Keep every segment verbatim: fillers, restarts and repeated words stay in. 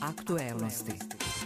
Aktuelnosti.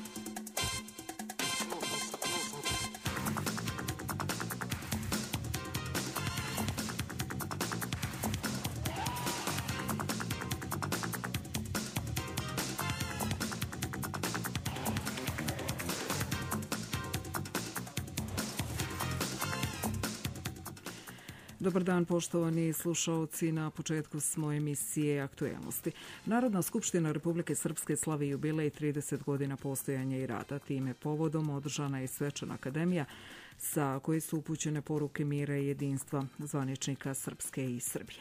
Dobar dan, poštovani slušaoci. Na početku smo emisije Aktuelnosti. Narodna skupština Republike Srpske slavi jubilej trideset godina postojanja i rada. Time povodom održana je svečana akademija sa koje su upućene poruke mira i jedinstva zvaničnika Srpske i Srbije.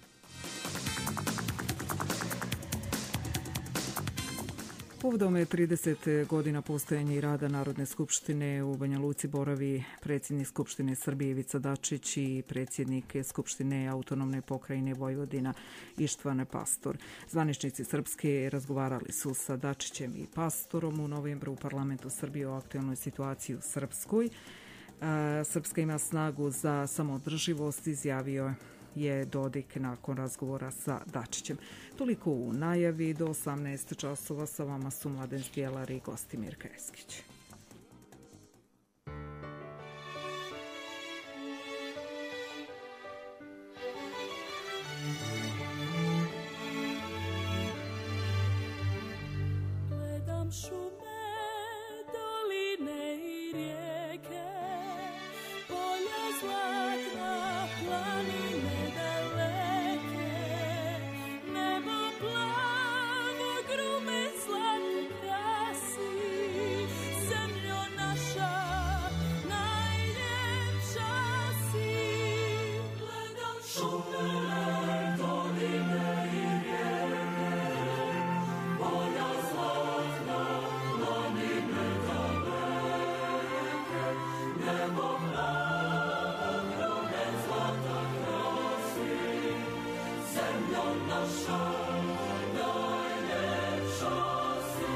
Povodom je trideset godina postojanja i rada Narodne skupštine u Banja Luci boravi predsjednik Skupštine Srbije Ivica Dačić i predsjednik Skupštine Autonomne pokrajine Vojvodina Ištvane Pastor. Zvaničnici Srpske razgovarali su sa Dačićem i Pastorom u novembru u parlamentu Srbije o aktuelnoj situaciji u Srpskoj. Srpska ima snagu za samoodrživost, izjavio je Dodik nakon razgovora sa Dačićem. Toliko u najavi. Do osamnaest časova sa vama su Mladen Zdjelar i Gostimir Kreskić. Gledam šume, doline i rijeke, polja zlatna, planine daleke, nebo plavo, grume zlatu krasi, zemljo naša, najljepša si. Gledam šume, doline i rijeke, polja zlatna, planine daleke, nebo plavo, grume zlata krasi, zemljo naša, najljepša si.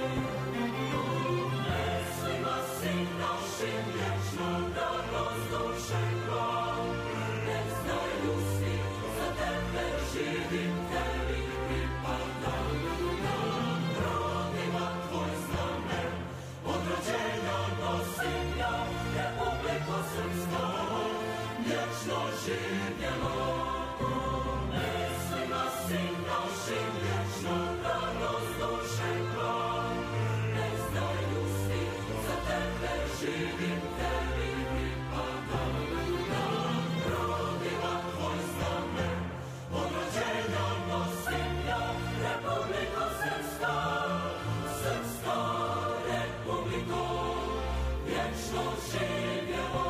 Neslima si našim vječno radost duše glav, nek znaju svi za tebe živim, tebi pripadam. Na grodima tvoj znamen, od rođenja nosim ja, Republiko Srpska, vječno živjela. Neslima si našim vječno radost duše glav, nek znaju svi za tebe živim, tebi pripadam. Na grodima tvoj znamen, od rođenja nosim ja, Republiko Srpska, Srpska Republiko, vječno živjela.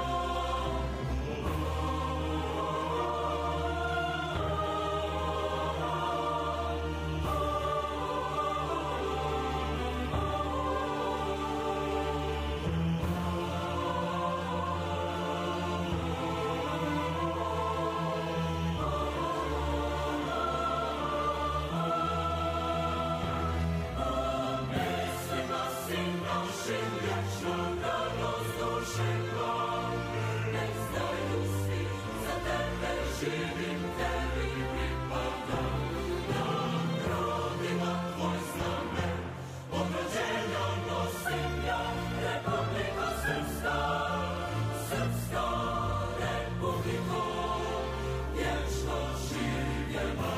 Neslima si našim vječno radost duše glav, nek znaju svi za tebe živim, tebi pripadam. Na grodima tvoj znamen, od rođenja nosim ja, Republiko Srpska, Srpska Republiko, vječno živjela.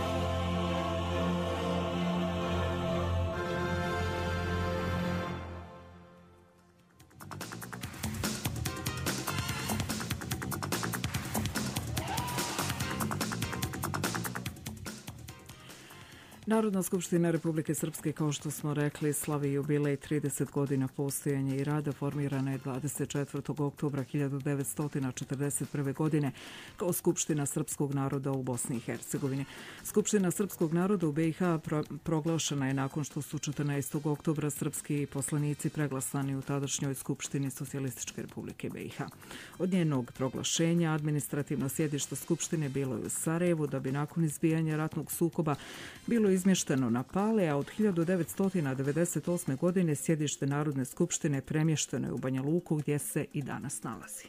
Narodna skupština Republike Srpske, kao što smo rekli, slavi jubilej trideset godina postojanja i rada. Formirana je dvadeset četvrtog oktobra hiljadu devetsto četrdeset prve. godine kao Skupština srpskog naroda u Bosni i Hercegovini. Skupština srpskog naroda u be i ha pro, proglašena je nakon što su četrnaestog oktobra srpski poslanici preglasani u tadašnjoj Skupštini Socijalističke Republike be i ha. Od njenog proglašenja administrativno sjedište Skupštine bilo je u Sarajevu, da bi nakon izbijanja ratnog sukoba bilo izmješteno na Pale, a od hiljadu devetsto devedeset osme. godine sjedište Narodne skupštine premješteno je u Banja Luku, gdje se i danas nalazi.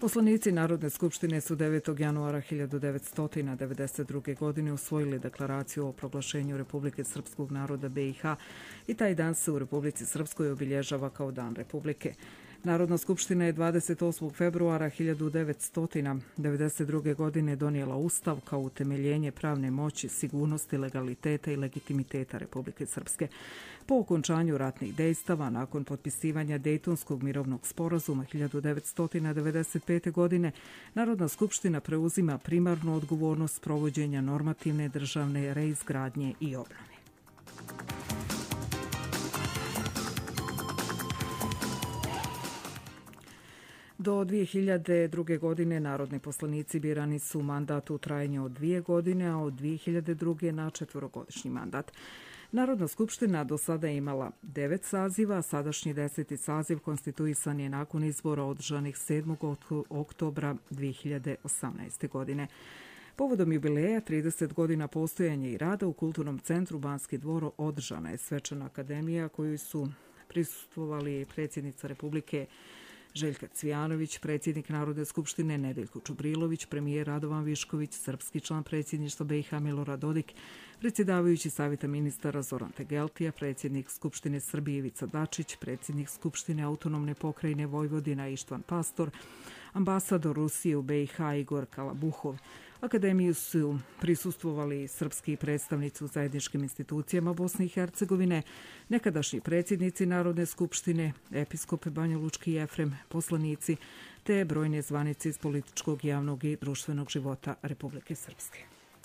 Poslanici Narodne skupštine su devetog januara hiljadu devetsto devedeset druge. godine usvojili deklaraciju o proglašenju Republike Srpskog naroda B i H i taj dan se u Republici Srpskoj obilježava kao Dan Republike. Narodna skupština je dvadeset osmog februara hiljadu devetsto devedeset druge. godine donijela Ustav kao utemeljenje pravne moći, sigurnosti, legaliteta i legitimiteta Republike Srpske. Po okončanju ratnih dejstava, nakon potpisivanja Dejtonskog mirovnog sporazuma hiljadu devetsto devedeset pete. godine, Narodna skupština preuzima primarnu odgovornost provođenja normativne državne reizgradnje i obnove. Do dvije hiljade druge. godine narodni poslanici birani su mandat u trajanju od dvije godine, a od dvije hiljade druge. na četvorogodišnji mandat. Narodna skupština do sada je imala devet saziva, a sadašnji deseti saziv konstituisan je nakon izbora održanih sedmog oktobra dvije hiljade osamnaeste. godine. Povodom jubileja trideset godina postojanja i rada u Kulturnom centru Banski dvor održana je svečana akademija koju su prisustvovali predsjednica Republike Željka Cvijanović, predsjednik Narodne skupštine Nedeljko Čubrilović, premijer Radovan Višković, srpski član predsjedništva B i H Milorad Dodik, predsjedavajući Savjeta ministara Zoran Tegeltija, predsjednik Skupštine Srbije Ivica Dačić, predsjednik Skupštine Autonomne pokrajine Vojvodina Ištvan Pastor, ambasador Rusije u B i H Igor Kalabuhov. Akademiju su prisustvovali srpski predstavnici u zajedničkim institucijama Bosne i Hercegovine, nekadašnji predsjednici Narodne skupštine, episkop Banjalučki Jefrem, poslanici, te brojne zvanice iz političkog, javnog i društvenog života Republike Srpske.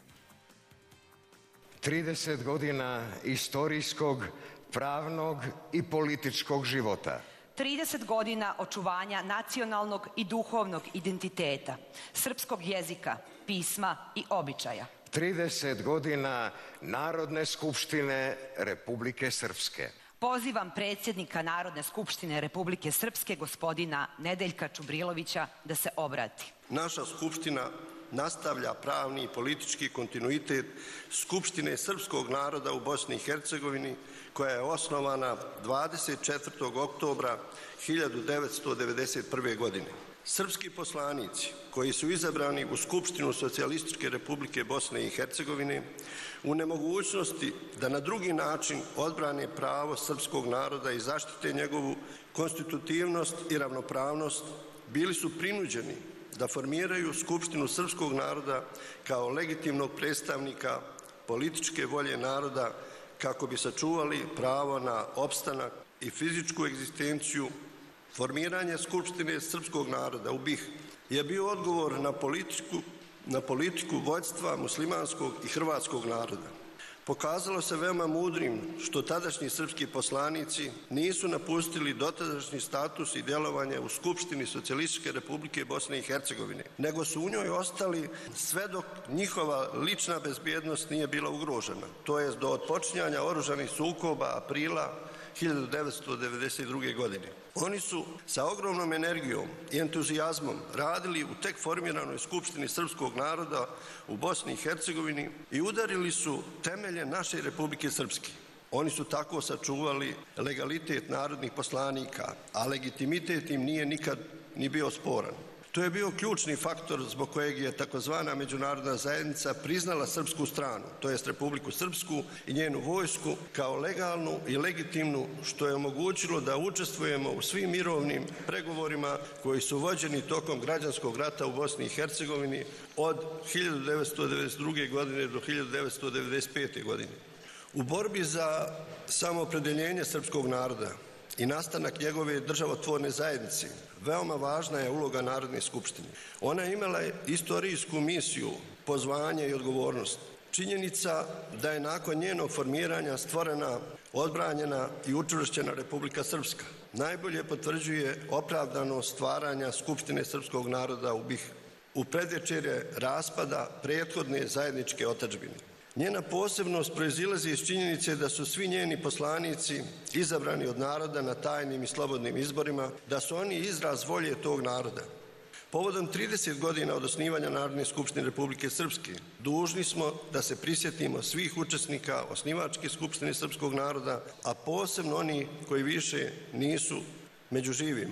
trideset godina istorijskog, pravnog i političkog života. trideset godina očuvanja nacionalnog i duhovnog identiteta, srpskog jezika, pisma i običaja. trideset godina Narodne skupštine Republike Srpske. Pozivam predsjednika Narodne skupštine Republike Srpske, gospodina Nedeljka Čubrilovića, da se obrati. Naša skupština nastavlja pravni i politički kontinuitet Skupštine srpskog naroda u Bosni i Hercegovini, koja je osnovana dvadeset četvrtog oktobra hiljadu devetsto devedeset prve. godine. Srpski poslanici koji su izabrani u Skupštinu Socijalističke Republike Bosne i Hercegovine u nemogućnosti da na drugi način odbrane pravo srpskog naroda i zaštite njegovu konstitutivnost i ravnopravnost, bili su prinuđeni da formiraju Skupštinu srpskog naroda kao legitimnog predstavnika političke volje naroda kako bi sačuvali pravo na opstanak i fizičku egzistenciju. Formiranje Skupštine srpskog naroda u B i H je bio odgovor na politiku, na politiku vođstva muslimanskog i hrvatskog naroda. Pokazalo se veoma mudrim što tadašnji srpski poslanici nisu napustili dotadašnji status i djelovanje u Skupštini Socijalističke Republike Bosne i Hercegovine, nego su u njoj ostali sve dok njihova lična bezbjednost nije bila ugrožena, to jest do otpočinjanja oružanih sukoba aprila hiljadu devetsto devedeset druge. godine. Oni su sa ogromnom energijom i entuzijazmom radili u tek formiranoj Skupštini srpskog naroda u Bosni i Hercegovini i udarili su temelje naše Republike Srpske. Oni su tako sačuvali legalitet narodnih poslanika, a legitimitet im nije nikad ni bio sporan. To je bio ključni faktor zbog kojeg je takozvana međunarodna zajednica priznala srpsku stranu, to jest Republiku Srpsku i njenu vojsku kao legalnu i legitimnu, što je omogućilo da učestvujemo u svim mirovnim pregovorima koji su vođeni tokom građanskog rata u Bosni i Hercegovini od hiljadu devetsto devedeset druge. godine do hiljadu devetsto devedeset pete. godine. U borbi za samoopredeljenje srpskog naroda i nastanak njegove državotvorne zajednice, veoma važna je uloga Narodne skupštine. Ona je imala istorijsku misiju, pozvanje i odgovornost. Činjenica da je nakon njenog formiranja stvorena, odbranjena i učvršćena Republika Srpska najbolje potvrđuje opravdanost stvaranja Skupštine srpskog naroda u B i H u predvečerje raspada prethodne zajedničke otadžbine. Njena posebnost proizilazi iz činjenice da su svi njeni poslanici izabrani od naroda na tajnim i slobodnim izborima, da su oni izraz volje tog naroda. Povodom trideset godina od osnivanja Narodne skupštine Republike Srpske dužni smo da se prisjetimo svih učesnika osnivačke Skupštine srpskog naroda, a posebno oni koji više nisu među živima.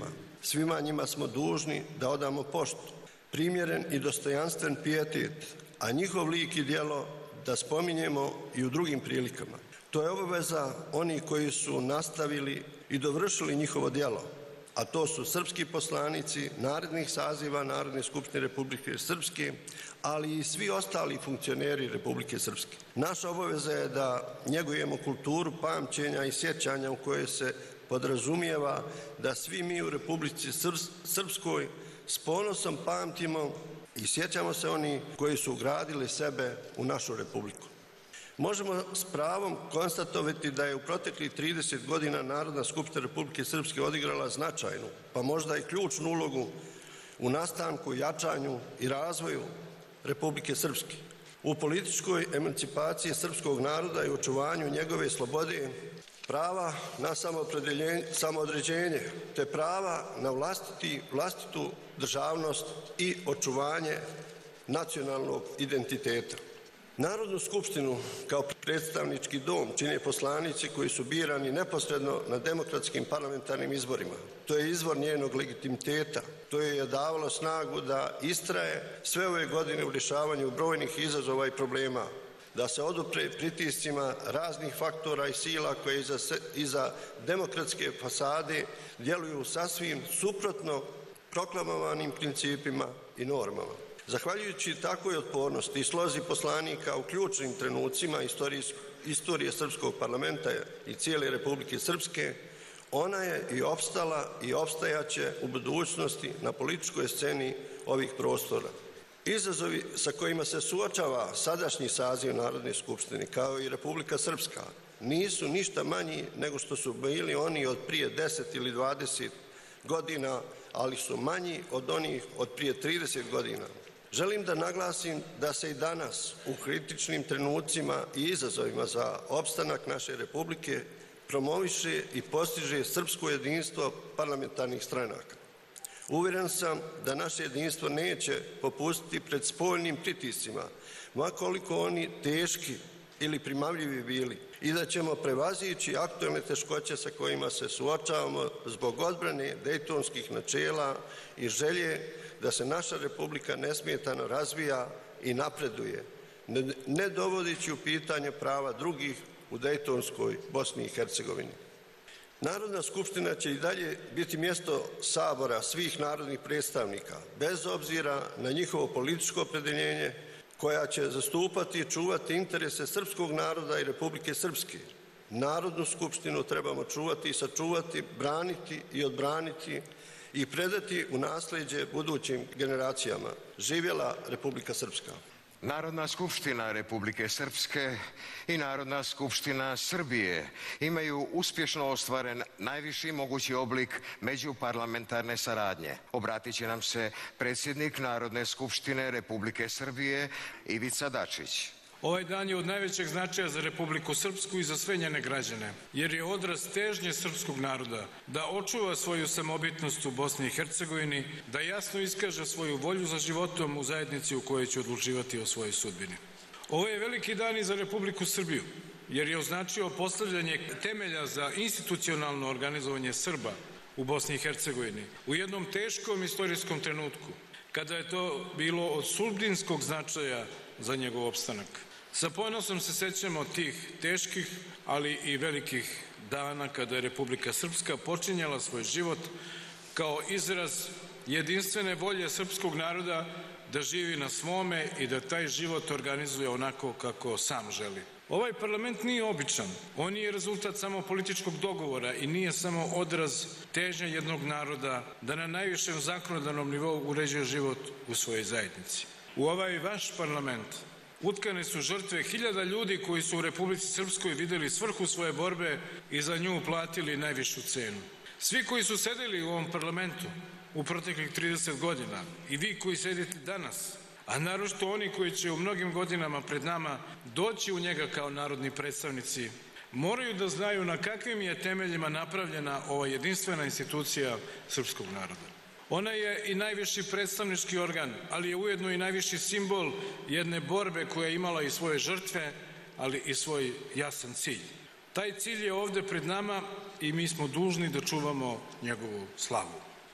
Svima njima smo dužni da odamo poštu, primjeren i dostojanstven pijetet, a njihov lik i djelo da spominjemo i u drugim prilikama. To je obaveza onih koji su nastavili i dovršili njihovo djelo, a to su srpski poslanici narednih saziva Narodne skupštine Republike Srpske, ali i svi ostali funkcioneri Republike Srpske. Naša obaveza je da njegujemo kulturu pamćenja i sjećanja u kojoj se podrazumijeva da svi mi u Republici Srpskoj s ponosom pamtimo i sjećamo se oni koji su ugradili sebe u našu republiku. Možemo s pravom konstatovati da je u proteklih trideset godina Narodna skupština Republike Srpske odigrala značajnu, pa možda i ključnu ulogu u nastanku, jačanju i razvoju Republike Srpske, u političkoj emancipaciji srpskog naroda i očuvanju njegove slobode, prava na samoodređenje, te prava na vlastiti, vlastitu državnost i očuvanje nacionalnog identiteta. Narodnu skupštinu kao predstavnički dom čine poslanici koji su birani neposredno na demokratskim parlamentarnim izborima. To je izvor njenog legitimiteta. To je davalo snagu da istraje sve ove godine u rješavanju brojnih izazova i problema, da se odupre pritiscima raznih faktora i sila koje iza, iza demokratske fasade djeluju sasvim suprotno proklamovanim principima i normama. Zahvaljujući takvoj otpornosti i slozi poslanika u ključnim trenucima istorije, istorije Srpskog parlamenta i cijele Republike Srpske, ona je i opstala i opstajaće u budućnosti na političkoj sceni ovih prostora. Izazovi sa kojima se suočava sadašnji saziv Narodne skupštine, kao i Republika Srpska, nisu ništa manji nego što su bili oni od prije deset ili dvadeset godina, ali su manji od onih od prije trideset godina. Želim da naglasim da se i danas u kritičnim trenucima i izazovima za opstanak naše Republike promoviše i postiže srpsko jedinstvo parlamentarnih stranaka. Uvjeren sam da naše jedinstvo neće popustiti pred spoljnim pritiscima, ma koliko oni teški ili primamljivi bili, i da ćemo prevazići aktualne teškoće sa kojima se suočavamo zbog odbrane dejtonskih načela i želje da se naša Republika nesmetano razvija i napreduje, ne dovodeći u pitanje prava drugih u dejtonskoj Bosni i Hercegovini. Narodna skupština će i dalje biti mjesto sabora svih narodnih predstavnika, bez obzira na njihovo političko opredjeljenje, koja će zastupati i čuvati interese srpskog naroda i Republike Srpske. Narodnu skupštinu trebamo čuvati i sačuvati, braniti i odbraniti i predati u nasljeđe budućim generacijama. Živjela Republika Srpska! Narodna skupština Republike Srpske i Narodna skupština Srbije imaju uspješno ostvaren najviši mogući oblik međuparlamentarne saradnje. Obratit će nam se predsjednik Narodne skupštine Republike Srbije Ivica Dačić. Ovaj dan je od najvećeg značaja za Republiku Srpsku i za sve njene građane, jer je odraz težnje srpskog naroda da očuva svoju samobitnost u Bosni i Hercegovini, da jasno iskaže svoju volju za životom u zajednici u kojoj će odlučivati o svojoj sudbini. Ovo je veliki dan i za Republiku Srbiju, jer je označio postavljanje temelja za institucionalno organizovanje Srba u Bosni i Hercegovini u jednom teškom istorijskom trenutku, kada je to bilo od sudbinskog značaja za njegov opstanak. Sa ponosom se sećamo tih teških, ali i velikih dana kada je Republika Srpska počinjala svoj život kao izraz jedinstvene volje srpskog naroda da živi na svome i da taj život organizuje onako kako sam želi. Ovaj parlament nije običan, on nije rezultat samo političkog dogovora i nije samo odraz težnje jednog naroda da na najvišem zakonodavnom nivou uređuje život u svojoj zajednici. U ovaj vaš parlament utkane su žrtve hiljada ljudi koji su u Republici Srpskoj vidjeli svrhu svoje borbe i za nju platili najvišu cenu. Svi koji su sedeli u ovom parlamentu u proteklih trideset godina i vi koji sedite danas, a naročito oni koji će u mnogim godinama pred nama doći u njega kao narodni predstavnici, moraju da znaju na kakvim je temeljima napravljena ova jedinstvena institucija srpskog naroda. Ona je i najviši predstavnički organ, ali je ujedno i najviši simbol jedne borbe koja je imala i svoje žrtve, ali i svoj jasan cilj. Taj cilj je ovde pred nama i mi smo dužni da čuvamo njegovu slavu.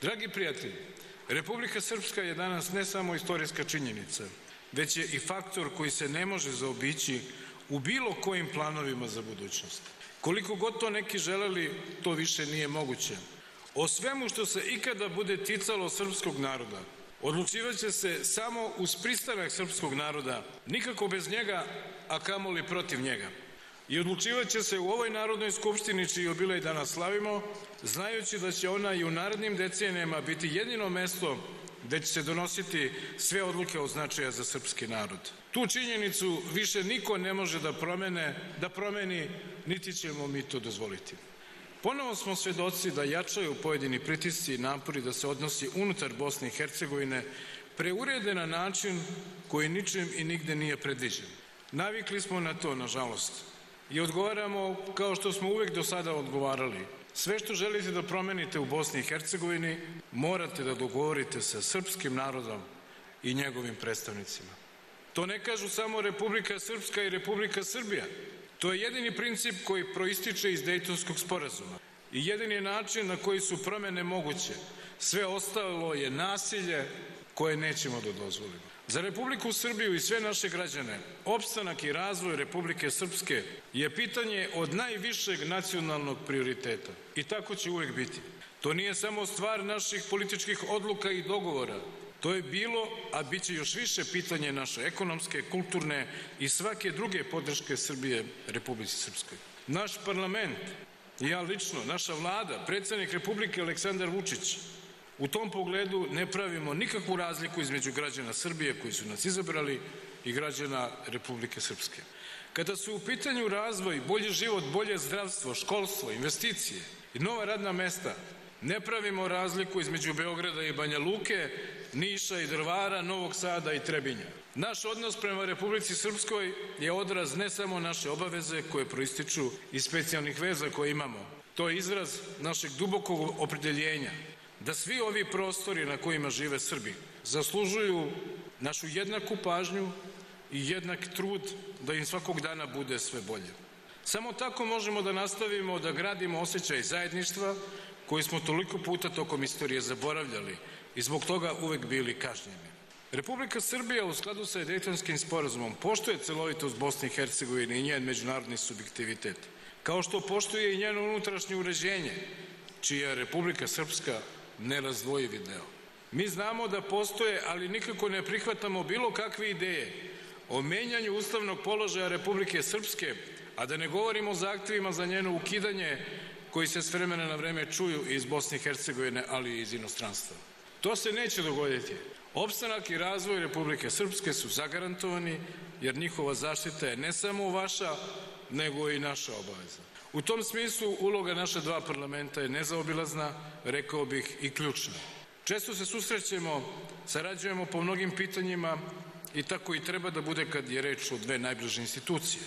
Dragi prijatelji, Republika Srpska je danas ne samo istorijska činjenica, već je i faktor koji se ne može zaobići u bilo kojim planovima za budućnost. Koliko god to neki želeli, to više nije moguće. O svemu što se ikada bude ticalo srpskog naroda, odlučivaće se samo uz pristanak srpskog naroda, nikako bez njega, a kamoli protiv njega. I odlučivaće se u ovoj Narodnoj skupštini, čiji jubilej danas slavimo, znajući da će ona i u narednim decenijama biti jedino mesto gde će se donositi sve odluke od značaja za srpski narod. Tu činjenicu više niko ne može da promene, da promeni, niti ćemo mi to dozvoliti. Ponovo smo svedoci da jačaju pojedini pritisci i napori da se odnosi unutar Bosne i Hercegovine preurede na način koji ničim i nigde nije predviđen. Navikli smo na to, nažalost, i odgovaramo kao što smo uvek do sada odgovarali. Sve što želite da promenite u Bosni i Hercegovini morate da dogovorite sa srpskim narodom i njegovim predstavnicima. To ne kažu samo Republika Srpska i Republika Srbija. To je jedini princip koji proističe iz Dejtonskog sporazuma i jedini način na koji su promene moguće. Sve ostalo je nasilje koje nećemo da dozvolimo. Za Republiku Srbiju i sve naše građane, opstanak i razvoj Republike Srpske je pitanje od najvišeg nacionalnog prioriteta. I tako će uvek biti. To nije samo stvar naših političkih odluka i dogovora. To je bilo, a bit će još više pitanje naše ekonomske, kulturne i svake druge podrške Srbije Republici Srpskoj. Naš parlament, i ja lično, naša vlada, predsjednik Republike Aleksandar Vučić, u tom pogledu ne pravimo nikakvu razliku između građana Srbije koji su nas izabrali i građana Republike Srpske. Kada su u pitanju razvoj, bolji život, bolje zdravstvo, školstvo, investicije i nova radna mesta, ne pravimo razliku između Beograda i Banja Luke, Niša i Drvara, Novog Sada i Trebinja. Naš odnos prema Republici Srpskoj je odraz ne samo naše obaveze koje proističu iz specijalnih veza koje imamo. To je izraz našeg dubokog opredeljenja da svi ovi prostori na kojima žive Srbi zaslužuju našu jednaku pažnju i jednak trud da im svakog dana bude sve bolje. Samo tako možemo da nastavimo da gradimo osjećaj zajedništva koji smo toliko puta tokom istorije zaboravljali i zbog toga uvek bili kažnjeni. Republika Srbija u skladu sa Dejtonskim sporazumom poštuje celovitost Bosne i Hercegovine i njen međunarodni subjektivitet, kao što poštuje i njeno unutrašnje uređenje, čija je Republika Srpska nerazdvojivi deo. Mi znamo da postoje, ali nikako ne prihvatamo bilo kakve ideje o menjanju ustavnog položaja Republike Srpske, a da ne govorimo o zahtevima za njeno ukidanje koji se s vremena na vreme čuju iz Bosne i Hercegovine, ali i iz inostranstva. To se neće dogoditi. Opstanak i razvoj Republike Srpske su zagarantovani, jer njihova zaštita je ne samo vaša, nego i naša obaveza. U tom smislu uloga naša dva parlamenta je nezaobilazna, rekao bih i ključna. Često se susrećemo, sarađujemo po mnogim pitanjima i tako i treba da bude kad je reč o dve najbliže institucije.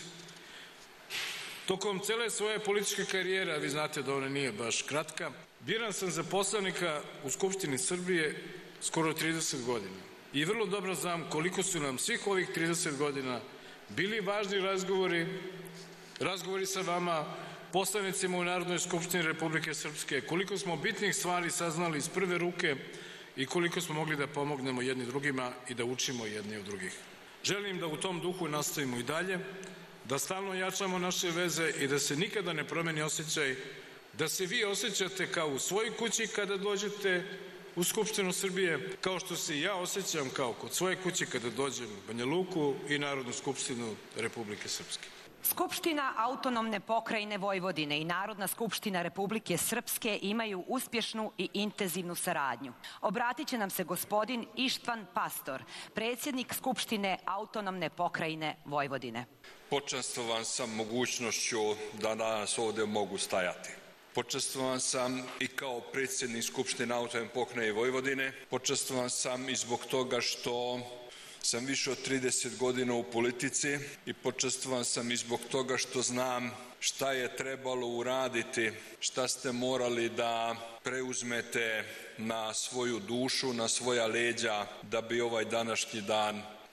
Tokom cele svoje političke karijere, a vi znate da ona nije baš kratka, biran sam za poslanika u Skupštini Srbije skoro trideset godina. I vrlo dobro znam koliko su nam svih ovih trideset godina bili važni razgovori, razgovori sa vama, poslanicima u Narodnoj skupštini Republike Srpske, koliko smo bitnih stvari saznali iz prve ruke i koliko smo mogli da pomognemo jedni drugima i da učimo jedni od drugih. Želim da u tom duhu nastavimo i dalje, da stalno jačamo naše veze i da se nikada ne promeni osjećaj da se vi osjećate kao u svojoj kući kada dođete u Skupštinu Srbije, kao što se i ja osjećam kao kod svoje kuće kada dođem u Banja Luku i Narodnu skupštinu Republike Srpske. Skupština autonomne pokrajine Vojvodine i Narodna skupština Republike Srpske imaju uspješnu i intenzivnu saradnju. Obratit će nam se gospodin Ištvan Pastor, predsjednik Skupštine autonomne pokrajine Vojvodine. Počastvovan sam mogućnošću da danas ovdje mogu stajati. Počastvovan sam i kao predsjednik Skupštine autonomne pokrajine Vojvodine. Počastvovan sam i zbog toga što sam više od trideset godina u politici i počastvovan sam i zbog toga što znam šta je trebalo uraditi, šta ste morali da preuzmete na svoju dušu, na svoja leđa, da bi ovaj današnji dan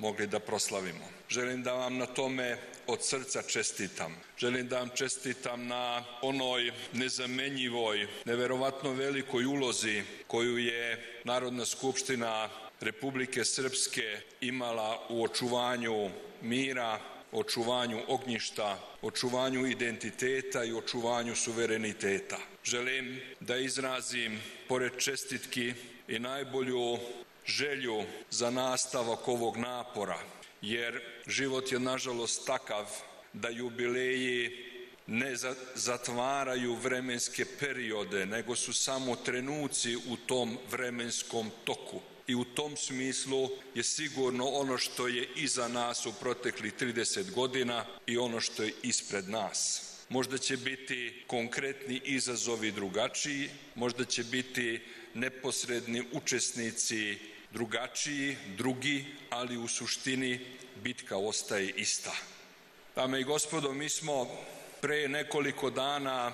mogli da proslavimo. Želim da vam na tome od srca čestitam. Želim da vam čestitam na onoj nezamenjivoj, neverovatno velikoj ulozi koju je Narodna skupština Republike Srpske imala u očuvanju mira, očuvanju ognjišta, očuvanju identiteta i očuvanju suvereniteta. Želim da izrazim, pored čestitki, i najbolju želju za nastavak ovog napora, jer život je nažalost takav da jubileji ne zatvaraju vremenske periode, nego su samo trenuci u tom vremenskom toku. I u tom smislu je sigurno ono što je iza nas u proteklih trideset godina i ono što je ispred nas. Možda će biti konkretni izazovi drugačiji, možda će biti neposredni učesnici drugačiji, drugi, ali u suštini bitka ostaje ista. Dame i gospodo, mi smo pre nekoliko dana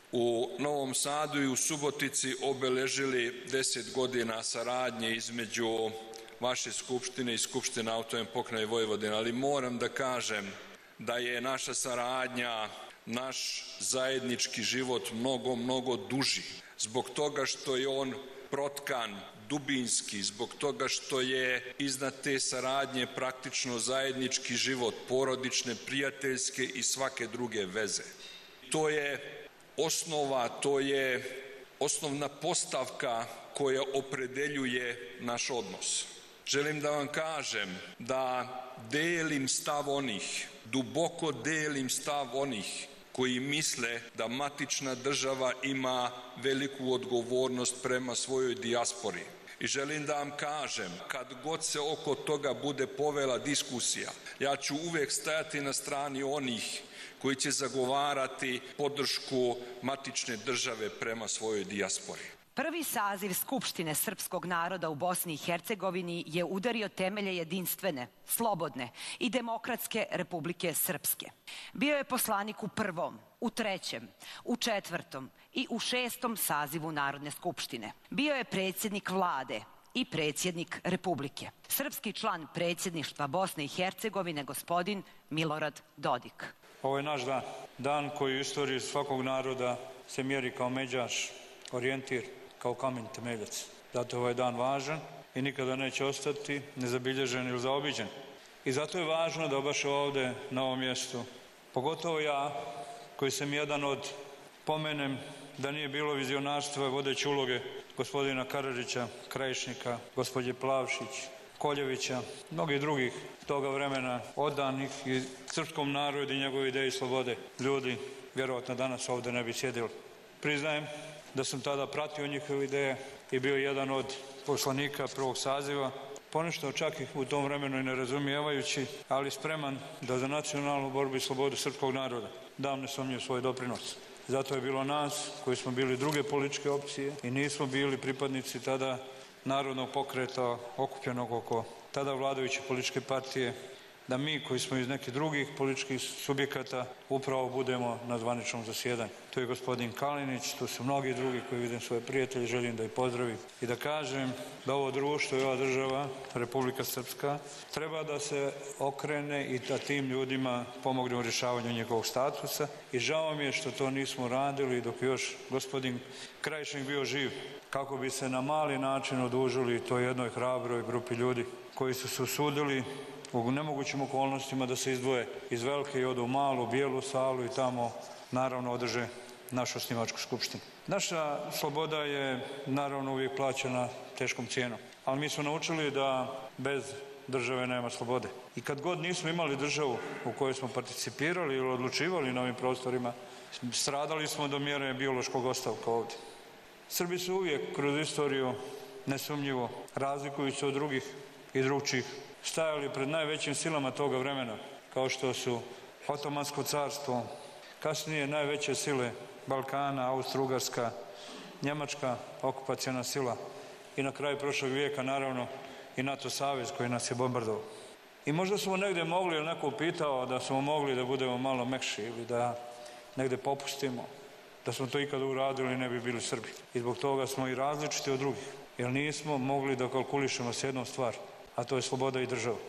u Novom Sadu i u Subotici obeležili deset godina saradnje između vaše Skupštine i Skupštine Autonomne pokrajine Vojvodine, ali moram da kažem da je naša saradnja, naš zajednički život mnogo, mnogo duži. Zbog toga što je on protkan, dubinski, zbog toga što je iznad te saradnje praktično zajednički život, porodične, prijateljske i svake druge veze. To je osnova, to je osnovna postavka koja opredeljuje naš odnos. Želim da vam kažem da delim stav onih, duboko delim stav onih koji misle da matična država ima veliku odgovornost prema svojoj dijaspori. I želim da vam kažem, kad god se oko toga bude povela diskusija, ja ću uvek stajati na strani onih koji će zagovarati podršku matične države prema svojoj dijaspori. Prvi saziv Skupštine srpskog naroda u Bosni i Hercegovini je udario temelje jedinstvene, slobodne i demokratske Republike Srpske. Bio je poslanik u prvom, u trećem, u četvrtom i u šestom sazivu Narodne skupštine. Bio je predsjednik vlade i predsjednik Republike. Srpski član predsjedništva Bosne i Hercegovine, gospodin Milorad Dodik. Ovo je naš dan. Dan koji u istoriji svakog naroda se mjeri kao međaš, orijentir, kao kamen temeljac. Zato je ovaj dan važan i nikada neće ostati nezabilježen ili zaobiđen. I zato je važno da baš ovdje, na ovom mjestu, pogotovo ja, koji sam jedan od, pomenem da nije bilo vizionarstva vodeće uloge gospodina Karadžića, Krajišnika, gospođe Plavšić, Koljevića, mnogih drugih toga vremena odanih i srpskom narodu i njegove ideje slobode. Ljudi vjerovatno danas ovdje ne bi sjedili. Priznajem da sam tada pratio njihove ideje i bio jedan od poslanika prvog saziva, ponešto čak i u tom vremenu i ne razumijevajući, ali spreman da za nacionalnu borbu i slobodu srpskog naroda dam nesumnjiv svoj doprinos. Zato je bilo nas koji smo bili druge političke opcije i nismo bili pripadnici tada narodnog pokreta okupljenog oko tada vladajuće političke partije, da mi koji smo iz nekih drugih političkih subjekata upravo budemo na zvaničnom zasjedanju. To je gospodin Kalinić, tu su mnogi drugi koji vidim svoje prijatelje, želim da ih pozdravim i da kažem da ovo društvo i ova država, Republika Srpska, treba da se okrene i da tim ljudima pomogne u rješavanju njegovog statusa i žao mi je što to nismo radili dok još gospodin Krajišnik bio živ, kako bi se na mali način odužili toj jednoj hrabroj grupi ljudi koji su se usudili u nemogućim okolnostima da se izdvoje iz velike i odu u malu, bijelu salu i tamo naravno održe našu osnivačku skupštinu. Naša sloboda je naravno uvijek plaćena teškom cijenom, ali mi smo naučili da bez države nema slobode. I kad god nismo imali državu u kojoj smo participirali ili odlučivali na ovim prostorima, stradali smo do mjere biološkog ostavka ovdje. Srbi su uvijek kroz istoriju nesumnjivo razlikujući se od drugih i drugčih stajali pred najvećim silama toga vremena, kao što su Otomansko carstvo, kasnije najveće sile Balkana, Austro-Ugarska, Njemačka okupacijona sila i na kraju prošlog vijeka naravno i NATO savez koji nas je bombardovao. I možda smo negdje mogli, ili neko upitao, da smo mogli da budemo malo mekši ili da negdje popustimo, da smo to ikada uradili ne bi bili Srbi. I zbog toga smo i različiti od drugih, jer nismo mogli da kalkulišemo s jednom stvar, a to je sloboda i država.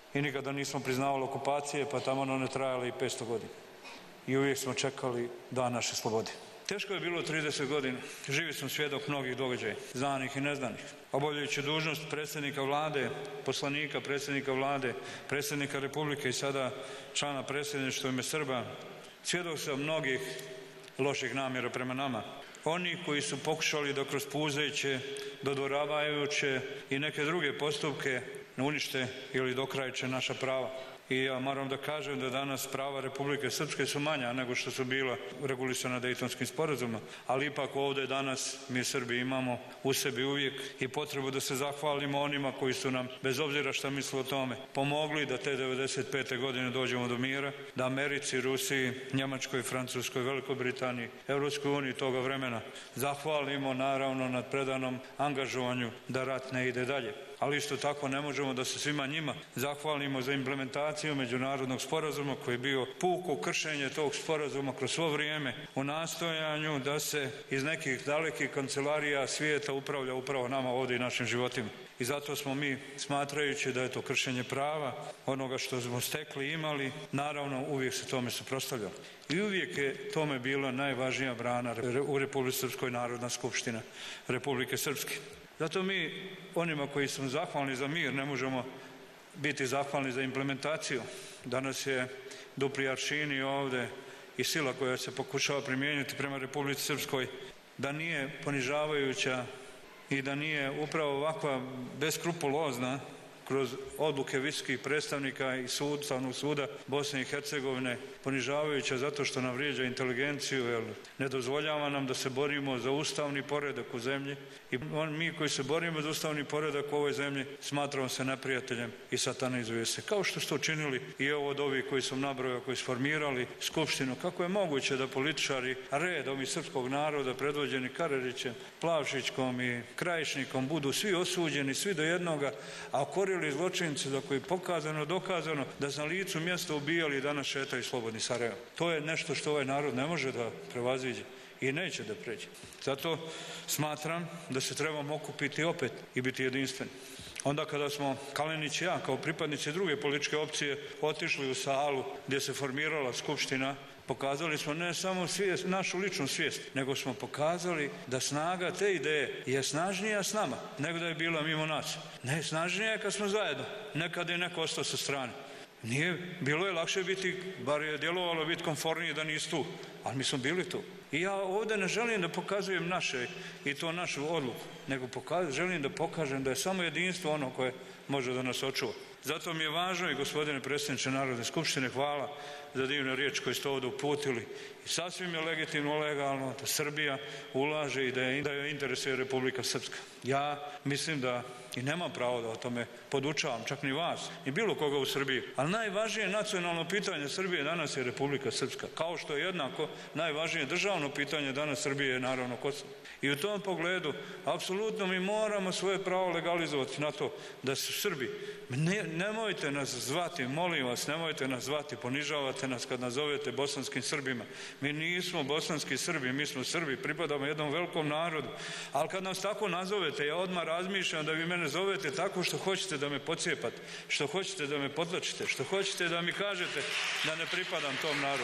i nikada nismo priznavali okupacije, pa tamo one trajale i petsto godina. I uvijek smo čekali dan naše slobode. Teško je bilo trideset godina. Živi sam svjedok mnogih događaja, znanih i neznanih. Obavljajući dužnost predsjednika vlade, poslanika predsjednika vlade, predsjednika Republike i sada člana predsjedništva u ime Srba, svjedok sam mnogih loših namjera prema nama. Oni koji su pokušali da kroz puzeće, dodvoravajuće i neke druge postupke unište ili dokrajče naša prava. I ja moram da kažem da danas prava Republike Srpske su manja nego što su bila regulisana Dejtonskim sporazumom, ali ipak ovdje danas mi Srbi imamo u sebi uvijek i potrebu da se zahvalimo onima koji su nam, bez obzira šta misle o tome, pomogli da te devedeset pete godine dođemo do mira, da Americi, Rusiji, Njemačkoj, Francuskoj, Velikoj Britaniji, Europskoj uniji toga vremena zahvalimo naravno nad predanom angažovanju da rat ne ide dalje. Ali isto tako ne možemo da se svima njima zahvalimo za implementaciju međunarodnog sporazuma koji je bio puko kršenje tog sporazuma kroz svo vrijeme u nastojanju da se iz nekih dalekih kancelarija svijeta upravlja upravo nama ovdje i našim životima. I zato smo mi, smatrajući da je to kršenje prava, onoga što smo stekli i imali, naravno uvijek se tome suprotstavljali. I uvijek je tome bila najvažnija brana u Republici Srpskoj Narodna skupština Republike Srpske. Zato mi, onima koji smo zahvalni za mir, ne možemo biti zahvalni za implementaciju. Danas je dupli aršini ovdje i sila koja se pokušava primijeniti prema Republici Srpskoj, da nije ponižavajuća i da nije upravo ovakva beskrupulozna kroz odluke visokih predstavnika i sud, Ustavnog suda Bosne i Hercegovine, ponižavajuća zato što nam vrijeđa inteligenciju, jer ne dozvoljava nam da se borimo za ustavni poredak u zemlji i mi koji se borimo za ustavni poredak u ovoj zemlji smatramo se neprijateljem i satanizuje se. Kao što su to činili i ovo od ovih koji su nabrojali, koji su formirali skupštinu. Kako je moguće da političari redom iz srpskog naroda predvođeni Karerićem, Plavšićkom i Krajišnikom budu svi osuđeni, svi do jednoga, a okorili zločinci za koji je pokazano, dokazano da na licu mjesta ubijali i danas šetaju slobodni Sarajevo. To je nešto što ovaj narod ne može da prevaziđe i neće da pređe. Zato smatram da se trebamo okupiti opet i biti jedinstveni. Onda kada smo Kalinić i ja kao pripadnici druge političke opcije otišli u salu gdje se formirala skupština, pokazali smo ne samo svijest, našu ličnu svijest, nego smo pokazali da snaga te ideje je snažnija s nama nego da je bila mimo nas. Ne, snažnija je kad smo zajedno, nekada je neko ostao sa strane. Nije, bilo je lakše biti, bar je djelovalo biti konfornije da nisi tu, ali mi smo bili tu. I ja ovdje ne želim da pokazujem naše i to našu odluku, nego pokazujem, želim da pokažem da je samo jedinstvo ono koje može da nas očuva. Zato mi je važno i gospodine predsjedniče Narodne skupštine, hvala za divnu riječ koju ste ovdje uputili. I sasvim je legitimno, legalno da Srbija ulaže i da je, da je interesuje Republika Srpska. Ja mislim da i nemam pravo da o tome podučavam, čak ni vas, ni bilo koga u Srbiji. Ali najvažnije nacionalno pitanje Srbije danas je Republika Srpska. Kao što je jednako najvažnije državno pitanje danas Srbije je naravno Kosovo. I u tom pogledu apsolutno mi moramo svoje pravo legalizovati na to da su Srbi. Ne, nemojte nas zvati, molim vas, nemojte nas zvati, ponižavate nas kad nazovete bosanskim Srbima. Mi nismo bosanski Srbi, mi smo Srbi, pripadamo jednom velikom narodu. Ali kad nas tako nazovete, ja odmah razmišljam da vi mene zovete tako što hoćete da me pocijepate, što hoćete da me potlačite, što hoćete da mi kažete da ne pripadam tom narodu.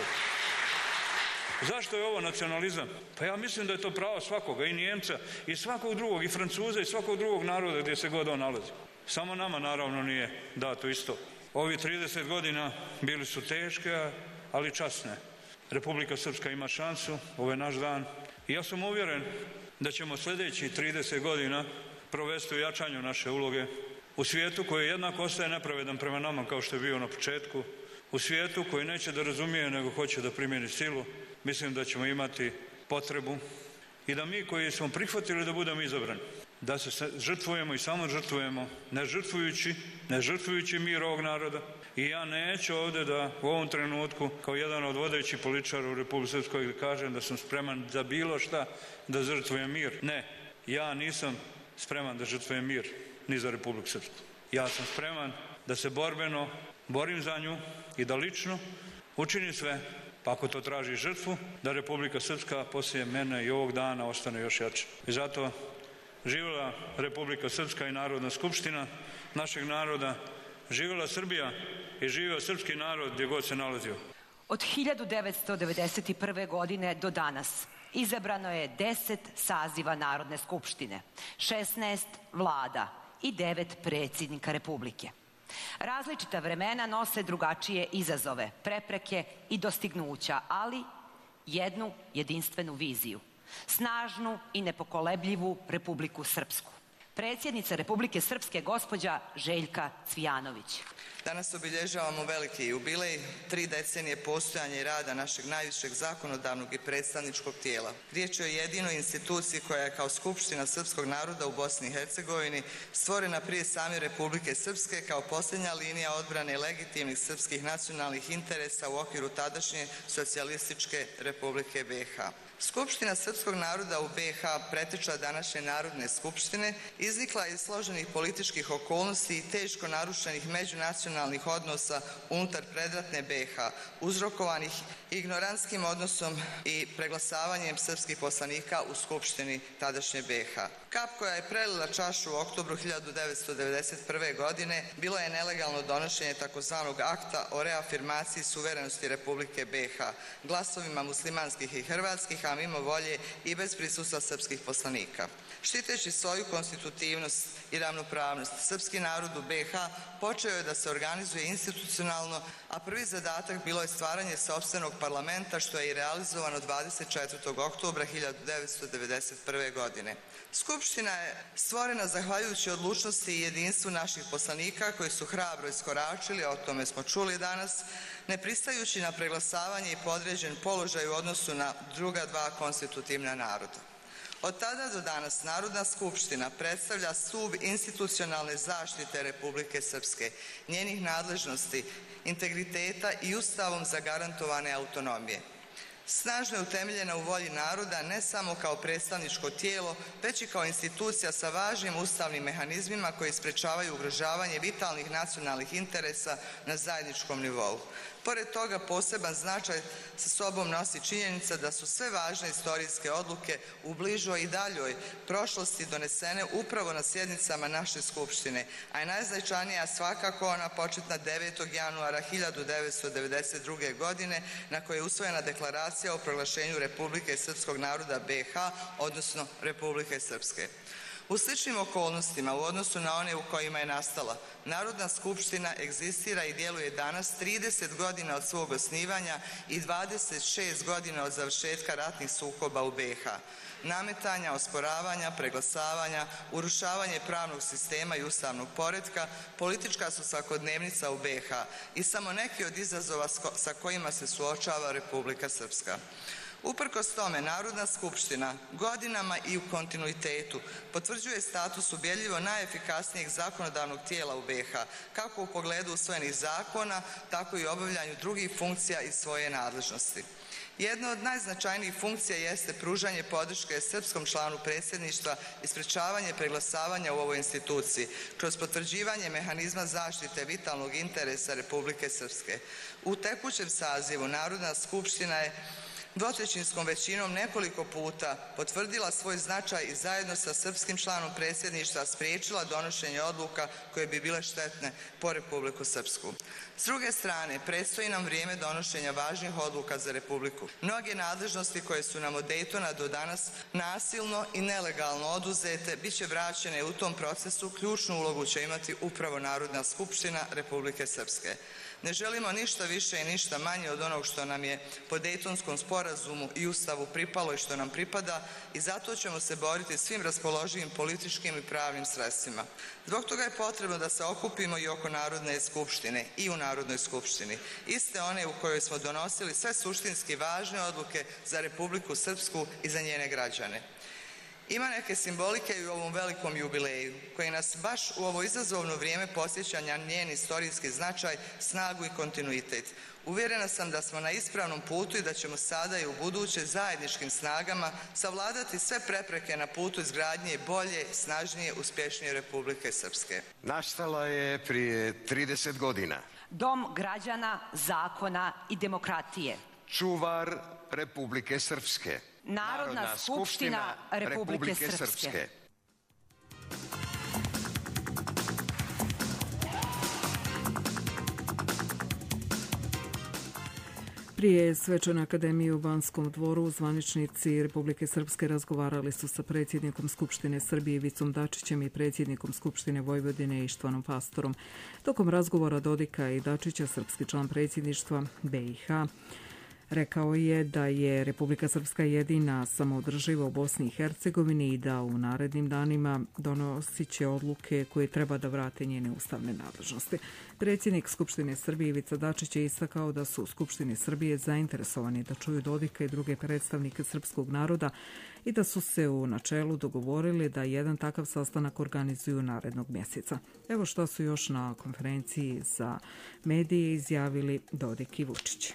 Zašto je ovo nacionalizam? Pa ja mislim da je to pravo svakoga, i Nijemca, i svakog drugog, i Francuza, i svakog drugog naroda gdje se god on nalazi. Samo nama naravno nije dato isto. Ovi trideset godina bili su teške, ali časne. Republika Srpska ima šansu, ovo je naš dan. I ja sam uvjeren da ćemo sljedećih trideset godina provesti u jačanju naše uloge u svijetu koji jednako ostaje nepravedan prema nama kao što je bio na početku, u svijetu koji neće da razumije nego hoće da primjeni silu. Mislim da ćemo imati potrebu i da mi koji smo prihvatili da budemo izabrani, da se žrtvujemo i samo žrtvujemo, ne žrtvujući, ne žrtvujući mir ovog naroda. I ja neću ovdje da u ovom trenutku kao jedan od vodećih političara u Republici Srpskoj kažem da sam spreman za bilo šta da žrtvujem mir. Ne, ja nisam spreman da žrtvujem mir ni za Republiku Srpsku. Ja sam spreman da se borbeno borim za nju i da lično učinim sve, pa ako to traži žrtvu, da Republika Srpska poslije mene i ovog dana ostane još jača. I zato živjela Republika Srpska i Narodna skupština našeg naroda, Živjela Srbija i živio srpski narod gdje god se nalazio. Od hiljadu devetsto devedeset prve. godine do danas izabrano je deset saziva Narodne skupštine, šesnaest vlada i devet predsjednika Republike. Različita vremena nose drugačije izazove, prepreke i dostignuća, ali jednu jedinstvenu viziju. Snažnu i nepokolebljivu Republiku Srpsku. Predsjednica Republike Srpske, gospođa Željka Cvijanović. Danas obilježavamo veliki jubilej, tri decenije postojanja i rada našeg najvišeg zakonodavnog i predstavničkog tijela. Riječ je o jedinoj instituciji koja je kao Skupština srpskog naroda u Bosni i Hercegovini stvorena prije same Republike Srpske kao posljednja linija odbrane legitimnih srpskih nacionalnih interesa u okviru tadašnje socijalističke Republike B i H. Skupština srpskog naroda u B i H, preteča današnje Narodne skupštine, iznikla iz složenih političkih okolnosti i teško narušenih međunacionalnih odnosa unutar predratne B i H, uzrokovanih ignorantskim odnosom i preglasavanjem srpskih poslanika u Skupštini tadašnje B i H. Kap koja je prelila čašu u oktobru hiljadu devetsto devedeset prve. godine bilo je nelegalno donošenje takozvanog akta o reafirmaciji suverenosti Republike B i H glasovima muslimanskih i hrvatskih, a mimo volje i bez prisustva srpskih poslanika. Štiteći svoju konstitutivnost i ravnopravnost, srpski narod u B i H počeo je da se organizuje institucionalno, a prvi zadatak bilo je stvaranje sopstvenog parlamenta, što je i realizovano dvadeset četvrtog oktobra hiljadu devetsto devedeset prve. godine. Skupština je stvorena zahvaljujući odlučnosti i jedinstvu naših poslanika koji su hrabro iskoračili, a o tome smo čuli danas, ne pristajući na preglasavanje i podređen položaj u odnosu na druga dva konstitutivna naroda. Od tada do danas Narodna skupština predstavlja stup institucionalne zaštite Republike Srpske, njenih nadležnosti, integriteta i ustavom zagarantovane autonomije. Snažno je utemeljena u volji naroda ne samo kao predstavničko tijelo, već i kao institucija sa važnim ustavnim mehanizmima koji sprečavaju ugrožavanje vitalnih nacionalnih interesa na zajedničkom nivou. Pored toga, poseban značaj sa sobom nosi činjenica da su sve važne istorijske odluke u bližoj i daljoj prošlosti donesene upravo na sjednicama naše Skupštine, a je najznačajnija svakako ona početna devetog januara hiljadu devetsto devedeset druge. godine na kojoj je usvojena deklaracija o proglašenju Republike Srpskog naroda B i H, odnosno Republike Srpske. U sličnim okolnostima u odnosu na one u kojima je nastala, Narodna skupština egzistira i djeluje danas trideset godina od svog osnivanja i dvadeset šest godina od završetka ratnih sukoba u B i H. Nametanja, osporavanja, preglasavanja, urušavanje pravnog sistema i ustavnog poretka, politička su svakodnevnica u B i H i samo neki od izazova sa kojima se suočava Republika Srpska. Uprkos tome, Narodna skupština godinama i u kontinuitetu potvrđuje status ubjedljivo najefikasnijeg zakonodavnog tijela u B i H, kako u pogledu usvojenih zakona, tako i u obavljanju drugih funkcija iz svoje nadležnosti. Jedna od najznačajnijih funkcija jeste pružanje podrške srpskom članu predsjedništva i sprečavanje preglasavanja u ovoj instituciji kroz potvrđivanje mehanizma zaštite vitalnog interesa Republike Srpske. U tekućem sazivu Narodna skupština je dvotrećinskom većinom nekoliko puta potvrdila svoj značaj i zajedno sa srpskim članom predsjedništva spriječila donošenje odluka koje bi bile štetne po Republiku Srpsku. S druge strane, predstoji nam vrijeme donošenja važnih odluka za Republiku. Mnoge nadležnosti koje su nam od Dejtona do danas nasilno i nelegalno oduzete bit će vraćene u tom procesu. Ključnu ulogu će imati upravo Narodna skupština Republike Srpske. Ne želimo ništa više i ništa manje od onog što nam je po Dejtonskom sporazumu i Ustavu pripalo i što nam pripada i zato ćemo se boriti svim raspoloživim političkim i pravnim sredstvima. Zbog toga je potrebno da se okupimo i oko Narodne skupštine i u Narodnoj skupštini, iste one u kojoj smo donosili sve suštinski važne odluke za Republiku Srpsku i za njene građane. Ima neke simbolike i u ovom velikom jubileju, koji nas baš u ovo izazovno vrijeme podsjeća na njen istorijski značaj, snagu i kontinuitet. Uvjerena sam da smo na ispravnom putu i da ćemo sada i u buduće zajedničkim snagama savladati sve prepreke na putu izgradnje bolje, snažnije, uspješnije Republike Srpske. Nastala je prije trideset godina. Dom građana, zakona i demokratije. Čuvar Republike Srpske. Narodna skupština Republike Srpske. Prije Svečane akademije u Banskom dvoru zvaničnici Republike Srpske razgovarali su sa predsjednikom Skupštine Srbije Ivicom Dačićem i predsjednikom Skupštine Vojvodine Ištvanom Pastorom. Tokom razgovora Dodika i Dačića srpski član predsjedništva B i H rekao je da je Republika Srpska jedina samoodrživa u Bosni i Hercegovini i da u narednim danima donosit će odluke koje treba da vrate njene ustavne nadležnosti. Predsjednik Skupštine Srbije Ivica Dačić je istakao da su u Skupštini Srbije zainteresovani da čuju Dodika i druge predstavnike srpskog naroda i da su se u načelu dogovorili da jedan takav sastanak organizuju narednog mjeseca. Evo što su još na konferenciji za medije izjavili Dodik i Vučić.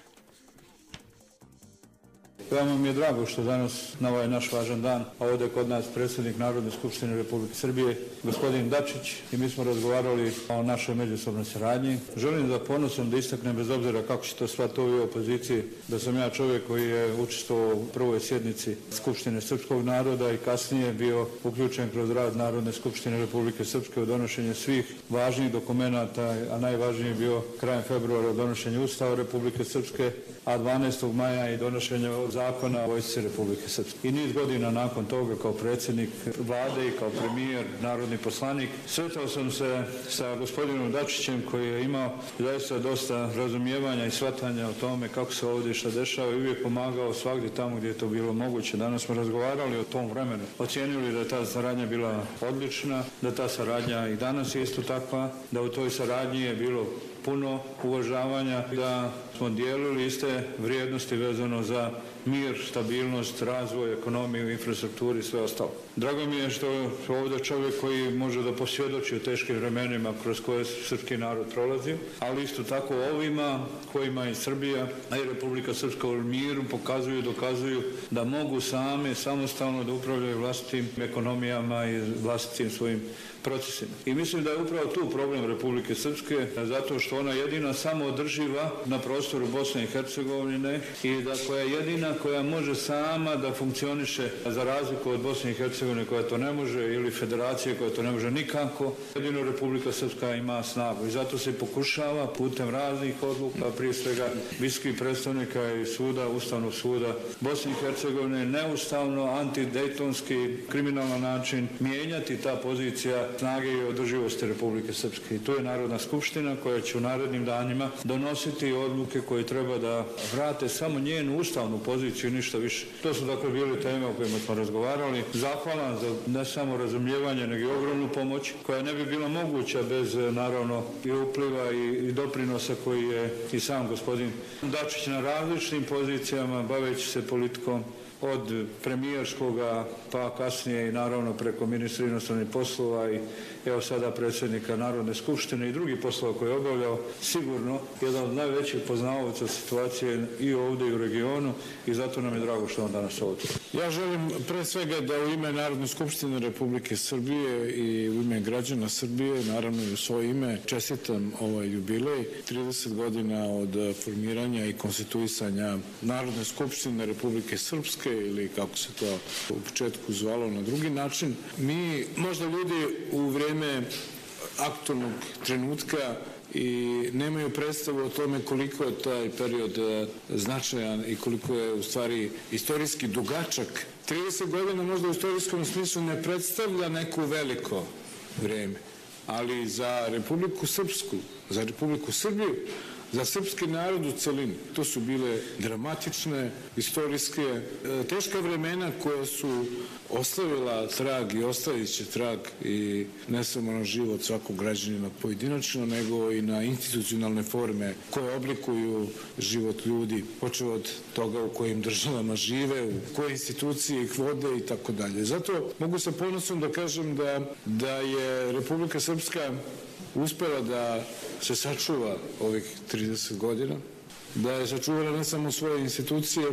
Veoma mi je drago što danas na ovaj naš važan dan, a ovdje kod nas predsjednik Narodne skupštine Republike Srbije, gospodin Dačić, i mi smo razgovarali o našoj međusobnoj saradnji. Želim da ponosom da istaknem, bez obzira kako će to shvatiti ovi opoziciji, da sam ja čovjek koji je učestvovao u prvoj sjednici Skupštine srpskog naroda i kasnije bio uključen kroz rad Narodne skupštine Republike Srpske u donošenje svih važnih dokumenata, a najvažniji je bio krajem februara donošenje Ustava Republike Srpske, a dvanaestog maja i donošenje zakona o vojsci Republike Srpske. I niz godina nakon toga kao predsjednik vlade i kao premijer, narodni poslanik, sretao sam se sa gospodinom Dačićem koji je imao zaista dosta razumijevanja i shvatanja o tome kako se ovdje šta dešava i uvijek pomagao svagdje tamo gdje je to bilo moguće. Danas smo razgovarali o tom vremenu. Ocijenili da je ta saradnja bila odlična, da ta saradnja i danas je isto takva, da u toj saradnji je bilo puno uvažavanja, da smo dijelili iste vrijednosti vezano za mir, stabilnost, razvoj, ekonomiju, infrastrukturu i sve ostalo. Drago mi je što je ovdje čovjek koji može da posvjedoči o teškim vremenima kroz koje srpski narod prolazi, ali isto tako ovima kojima i Srbija, a i Republika Srpska u miru pokazuju i dokazuju da mogu same, samostalno da upravljaju vlastitim ekonomijama i vlastitim svojim procesima. I mislim da je upravo tu problem Republike Srpske, zato što ona jedina samoodrživa na prostoru Bosne i Hercegovine i da koja je jedina koja može sama da funkcioniše za razliku od Bosne i Hercegovine koja to ne može ili federacije koja to ne može nikako. Jedino Republika Srpska ima snagu i zato se pokušava putem raznih odluka, prije svega visokih predstavnika i suda, Ustavnog suda Bosne i Hercegovine, neustavno, antidejtonski, kriminalan način mijenjati ta pozicija snage i održivosti Republike Srpske. I tu je Narodna skupština koja će u narednim danima donositi odluke koje treba da vrate samo njenu ustavnu poziciju i ništa više. To su dakle bile teme o kojima smo razgovarali. Zahvalan za ne samo razumijevanje, nego i ogromnu pomoć koja ne bi bila moguća bez naravno i upliva i, i doprinosa koji je i sam gospodin Dačić na različitim pozicijama baveći se politikom od premijerskoga pa kasnije i naravno preko ministra inostranih poslova i evo sada predsjednika Narodne skupštine i drugih poslova koje je obavljao, sigurno jedan od najvećih poznavaoca situacije i ovdje i u regionu i zato nam je drago što on danas ovdje. Ja želim pre svega da u ime Narodne skupštine Republike Srbije i u ime građana Srbije, naravno i u svoje ime, čestitam ovaj jubilej, trideset godina od formiranja i konstituisanja Narodne skupštine Republike Srpske ili kako se to u početku zvalo na drugi način. Mi, možda ljudi u vrijeme aktualnog trenutka i nemaju predstavu o tome koliko je taj period značajan i koliko je u stvari istorijski dugačak. trideset godina možda u istorijskom smislu ne predstavlja neko veliko vrijeme, ali za Republiku Srpsku, za Republiku Srbiju, za srpski narod u celini. To su bile dramatične, istorijske, teška vremena koja su ostavila trag i ostavit će trag i ne samo na život svakog građanina pojedinačno, nego i na institucionalne forme koje oblikuju život ljudi, počeo od toga u kojim državama žive, u koje institucije ih vode i tako dalje. Zato mogu sa ponosom da kažem da, da je Republika Srpska uspela da se sačuva ovih trideset godina, da je sačuvala ne samo svoje institucije,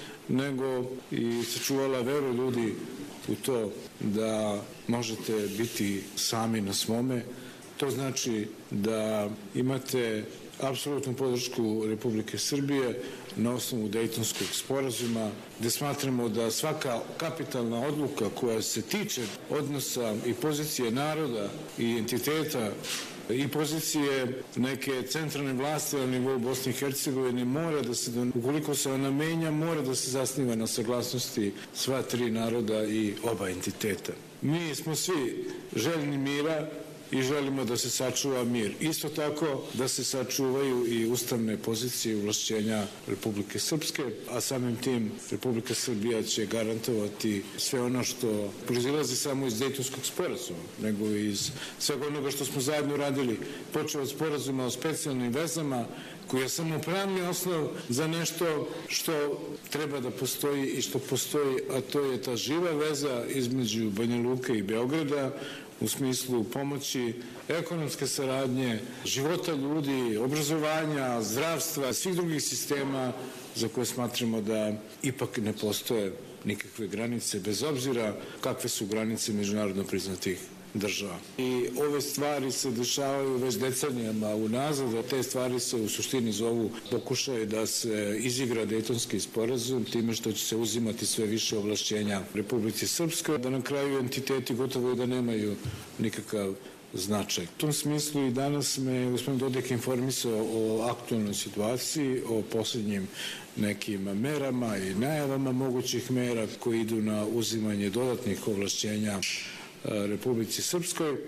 nego i sačuvala veru ljudi u to da možete biti sami na svome. To znači da imate apsolutnu podršku Republike Srbije na osnovu Dejtonskog sporazuma, gde smatramo da svaka kapitalna odluka koja se tiče odnosa i pozicije naroda i entiteta i pozicije neke centralne vlasti na nivou Bosne i Hercegovine mora da se, ukoliko se ona menja, mora da se zasniva na saglasnosti sva tri naroda i oba entiteta. Mi smo svi željni mira i želimo da se sačuva mir. Isto tako da se sačuvaju i ustavne pozicije i ovlašćenja Republike Srpske, a samim tim Republika Srbija će garantovati sve ono što proizilazi samo iz Dejtonskog sporazuma, nego iz svega onoga što smo zajedno radili, počeo od sporazuma o specijalnim vezama, koji je samo pravni osnov za nešto što treba da postoji i što postoji, a to je ta živa veza između Banja Luke i Beograda, u smislu pomoći, ekonomske saradnje, života ljudi, obrazovanja, zdravstva, svih drugih sistema za koje smatramo da ipak ne postoje nikakve granice, bez obzira kakve su granice međunarodno priznatih država. I ove stvari se dešavaju već decenijama unazad, a te stvari se u suštini zovu pokušaj da se izigra Dejtonski sporazum time što će se uzimati sve više ovlašćenja Republici Srpskoj, da na kraju entiteti gotovo da nemaju nikakav značaj. U tom smislu i danas me gospodin Dodik informisao o aktualnoj situaciji, o posljednjim nekim merama i najavama mogućih mera koji idu na uzimanje dodatnih ovlašćenja Republici Srpskoj,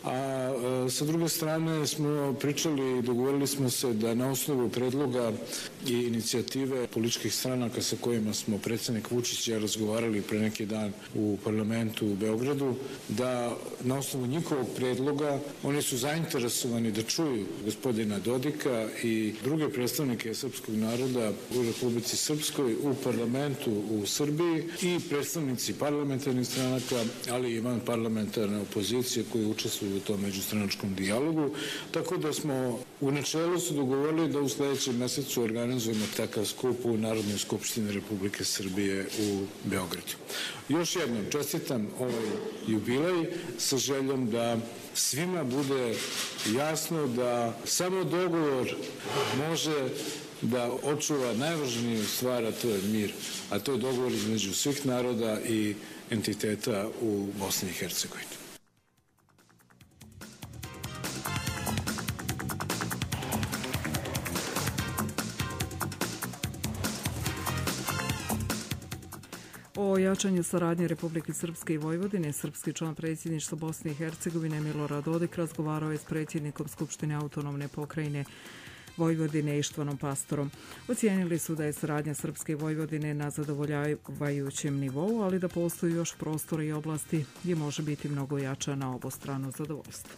a sa druge strane smo pričali i dogovorili smo se da na osnovu predloga i inicijative političkih stranaka sa kojima smo predsjednik Vučić i ja razgovarali pre neki dan u parlamentu u Beogradu, da na osnovu njihovog predloga oni su zainteresovani da čuju gospodina Dodika i druge predstavnike srpskog naroda u Republici Srpskoj, u parlamentu u Srbiji i predstavnici parlamentarnih stranaka, ali i van parlamentarne opozicije koji učestvuju u tom međustranačkom dijalogu, tako da smo u načelu su dogovorili da u sledećem mesecu organizujemo takav skup u Narodnoj skupštini Republike Srbije u Beogradu. Još jednom čestitam ovaj jubilej sa željom da svima bude jasno da samo dogovor može da očuva najvažniju stvar, a to je mir, a to je dogovor između svih naroda i entiteta u Bosni i Hercegovini. O jačanju saradnje Republike Srpske i Vojvodine, srpski član predsjedništva Bosne i Hercegovine Milorad Dodik razgovarao je s predsjednikom Skupštine autonomne pokrajine Vojvodine Ištvanom Pastorom. Ocijenili su da je saradnja Srpske i Vojvodine na zadovoljavajućem nivou, ali da postoji još prostora i oblasti gdje može biti mnogo jača na obostrano zadovoljstvo.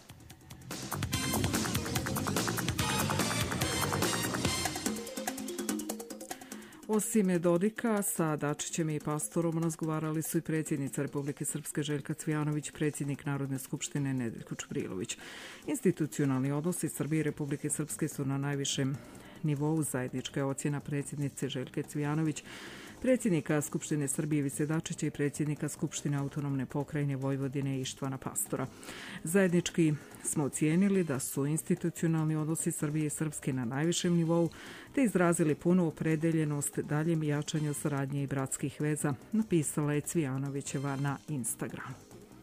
Osim Dodika, sa Dačićem i Pastorom razgovarali su i predsjednica Republike Srpske Željka Cvijanović, predsjednik Narodne skupštine Nedeljko Čubrilović. Institucionalni odnosi Srbije i Republike Srpske su na najvišem nivou, zajednička je ocjena predsjednice Željke Cvijanović, predsjednika Skupštine Srbije Ivice Dačića i predsjednika Skupštine autonomne pokrajine Vojvodine Ištvana Pastora. Zajednički smo ocijenili da su institucionalni odnosi Srbije i Srpske na najvišem nivou, te izrazili punu opredeljenost daljem jačanju saradnje i bratskih veza, napisala je Cvijanovićeva na Instagramu.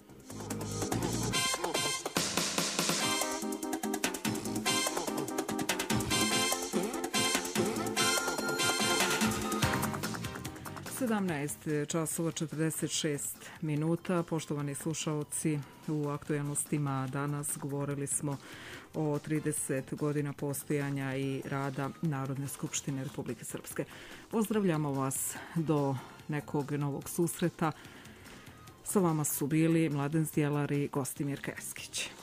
sedamnaest časova četrdeset šest minuta. Poštovani slušaoci, u aktuelnostima danas govorili smo o trideset godina postojanja i rada Narodne skupštine Republike Srpske. Pozdravljamo vas do nekog novog susreta. Sa vama su bili Mladen Zdjelar i Gostimir Keskić.